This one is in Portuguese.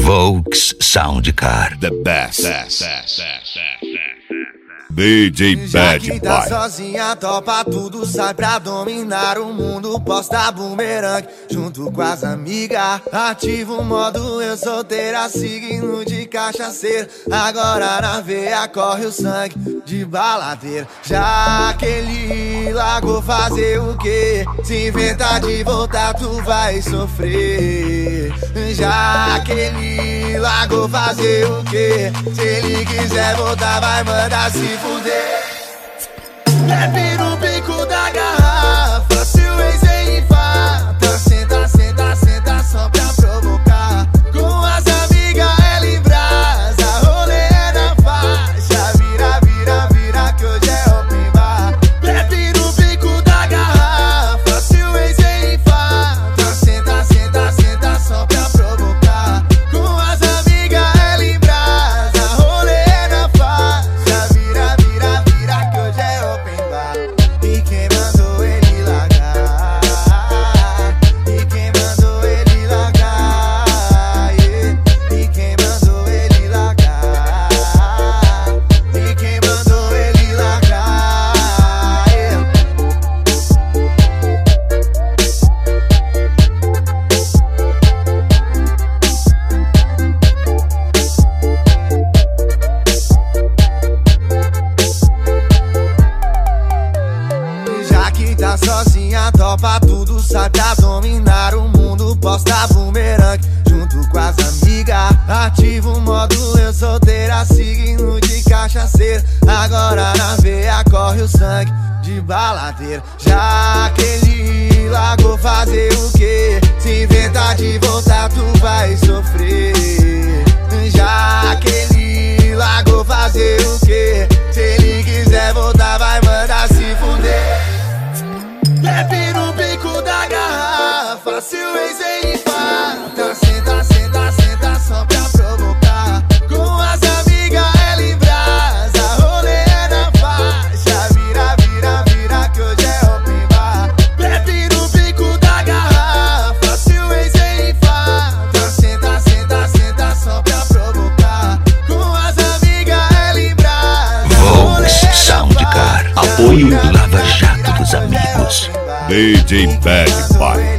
Volks Soundcar. The best. DJ Bad Já que tá Boy. sozinha, topa tudo, sai pra dominar o mundo. Posta bumerangue junto com as amigas. Ativa o modo eu solteira, signo de cachaceiro. Agora na veia corre o sangue de baladeiro. Já que ele largou fazer o quê? Se inventar de voltar tu vai sofrer. Já que ele largou fazer o quê? Se ele quiser voltar vai mandar se fuder. Bebe no bico da garrafa, se o ex enfata. Senta, senta, senta só pra provocar. Com as amigas ela em brasa, rolê na faixa. Vira, vira, vira que hoje é open bar. Bebe no bico da garrafa, se o ex enfata. Senta, senta, senta só pra provocar. Com as amigas ela em brasa, rolê na faixa. Vira, vira, vira que hoje é open bar. E quem mandou ele largar? E quem mandou ele largar? Yeah. E quem mandou ele largar? E quem mandou ele largar? Yeah. Já que tá sozinha, topa tudo, sai pra dominar o mundo. Posta bumerangue junto com as amigas. Ativa o modo eu solteira, signo de cachaceiro. Agora na veia corre o sangue de baladeiro. Já que ele largou fazer o quê? Se inventar de voltar tu vai sofrer. Já que ele largou fazer o quê? Se ele quiser voltar vai mandar se fuder. Bebe no bico da garrafa, se o ex enfata. Senta, senta, senta só pra provocar. Com as amigas ela em brasa, rolê na faixa. Vira, vira, vira que hoje é open bar. Bebe no bico da garrafa, se o ex enfata. Senta, senta, senta só pra provocar. Com as amigas ela em brasa, Volks Soundcar. Apoio Lava Jato dos amigos. DJ Bad Boy.